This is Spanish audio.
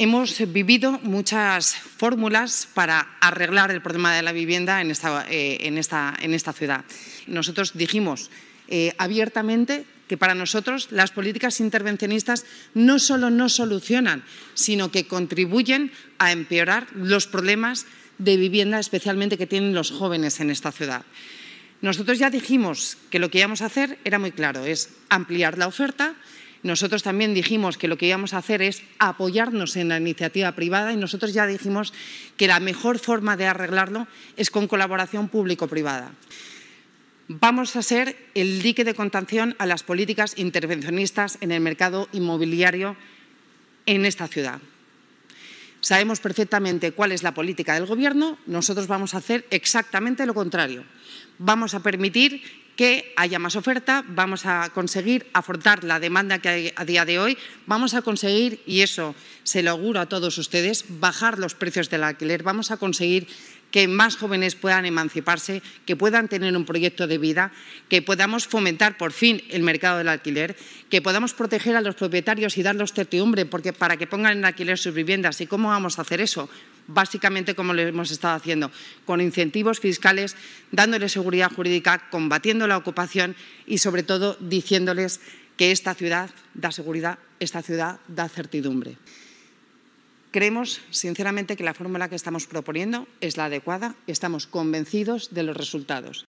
Hemos vivido muchas fórmulas para arreglar el problema de la vivienda en esta ciudad. Nosotros dijimos abiertamente que para nosotros las políticas intervencionistas no solo no solucionan, sino que contribuyen a empeorar los problemas de vivienda, especialmente que tienen los jóvenes en esta ciudad. Nosotros ya dijimos que lo que íbamos a hacer era muy claro, es ampliar la oferta. Nosotros también dijimos que lo que íbamos a hacer es apoyarnos en la iniciativa privada y nosotros ya dijimos que la mejor forma de arreglarlo es con colaboración público-privada. Vamos a ser el dique de contención a las políticas intervencionistas en el mercado inmobiliario en esta ciudad. Sabemos perfectamente cuál es la política del Gobierno, nosotros vamos a hacer exactamente lo contrario. Vamos a permitir que haya más oferta, vamos a conseguir afrontar la demanda que hay a día de hoy, vamos a conseguir, y eso se lo auguro a todos ustedes, bajar los precios del alquiler, vamos a conseguir que más jóvenes puedan emanciparse, que puedan tener un proyecto de vida, que podamos fomentar por fin el mercado del alquiler, que podamos proteger a los propietarios y darles certidumbre para que pongan en alquiler sus viviendas. ¿Y cómo vamos a hacer eso? Básicamente como lo hemos estado haciendo, con incentivos fiscales, dándoles seguridad jurídica, combatiendo la ocupación y sobre todo diciéndoles que esta ciudad da seguridad, esta ciudad da certidumbre. Creemos, sinceramente, que la fórmula que estamos proponiendo es la adecuada y estamos convencidos de los resultados.